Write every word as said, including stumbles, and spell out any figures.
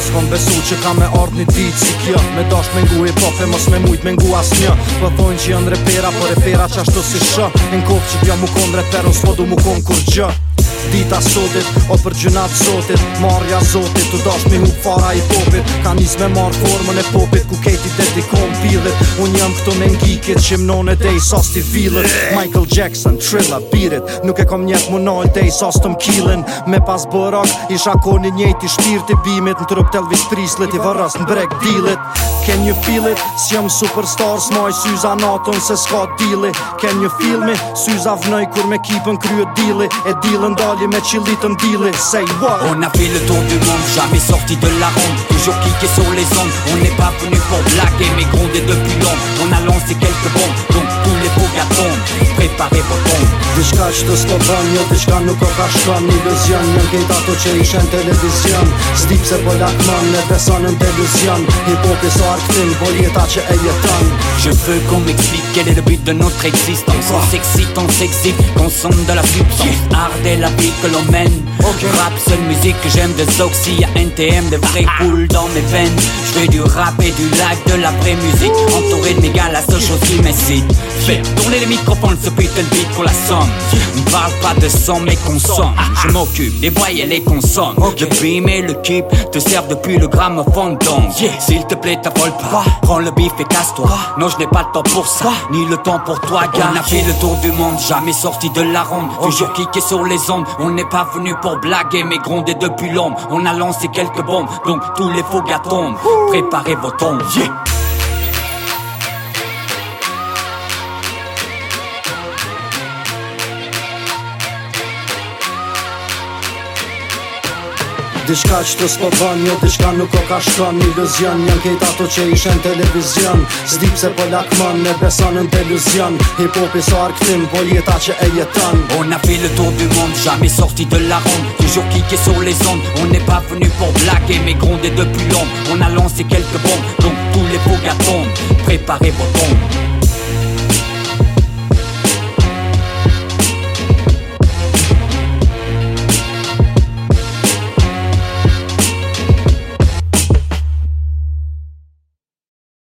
s'kom besu që ka me ardh një dit si kjo. Me dasht me ngu hip-hop e mos me mujt me ngu as një. Po thojnë që janë repera, po repera qashtu si shë. Në kohë që t'ja mu kon reper, unë s'po du mu kon kur gjë. Dita sotit, o për gjynat sotit, marrja zotit, tu dash mi hup fara i popit. Ka nis me marr formën e popit, ku kejti dedikon pillit. Unë jam këtu me ngikit, që mnone dej sas t'i villit. Michael Jackson, Trilla, beat it, nuk e kom njet mu nojnë dej sas t'm killin. Me pas bërak, isha koni njejti shpirt i bimit. Në trup t'Elvis Prislit, i vërras në brek dealit. Can you feel it? S'jam superstar, s'maj syza naton se s'ka dili. Can you feel me? Syza vnoj kur me kipën kryet dili. E dilën dali me qillitën dili. Say what? On a fait le tour du monde, jamais sorti de la ronde. Toujours kické sur les ondes, on n'est pas venu pour blaguer mais gronder depuis longtemps. On a lancé quelques bombes, donc tous les faux gars tombent. Préparez vos tombes. Diçka që të s'ko bën, jo diçka nuk o ka shkon. Iluzion, njën kejt ato që ishen televizion. S'dip se po lakmon, ne beson në deluzion. Hip-hopi so arktin, po jeta që e jeton. Je veux qu'on m'explique quel est le but de notre existence. On s'excite, on s'excite, consomme de la substance. Art et la vie que l'on mène. Okay. Rap, seule musique que j'aime de Zoxy. Y'a N T M, de vrai cool dans mes veines. Je fais du rap et du live, de la vraie musique. Entouré de mes gars, la seule chose qui m'excite. Faire tourner les microphones, ce putain de beat pour la somme. On parle pas de son mais consomme. Je m'occupe des voix et les consommes. Je prime et le keep te servent depuis le gramophone donc s'il te plaît t'affole pas. Prends le bif et casse-toi. Non je n'ai pas le temps pour ça, ni le temps pour toi gars. On a fait le tour du monde, jamais sorti de la ronde. Toujours kické sur les ondes. On n'est pas venu pour blaguer mais gronder depuis l'ombre. On a lancé quelques bombes, donc tous les faux gars tombent. Préparez vos tombes. Yeah. Diçka që të s'po bën, jo diçka nuk o ka shkon. Iluzion, njën kejt ato që ishen televizion. S'dip se po lakmon, ne beson në deluzion. Hip-hopi so arktim, po jeta që e jeton. On a fait le tour du monde, jamais sorti de la ronde. Toujours kické sur les ondes, on n'est pas venu pour blaguer mais gronder depuis l'ombre. On a lancé quelques bombes, donc tous les faux gars tombent. Préparez vos tombes.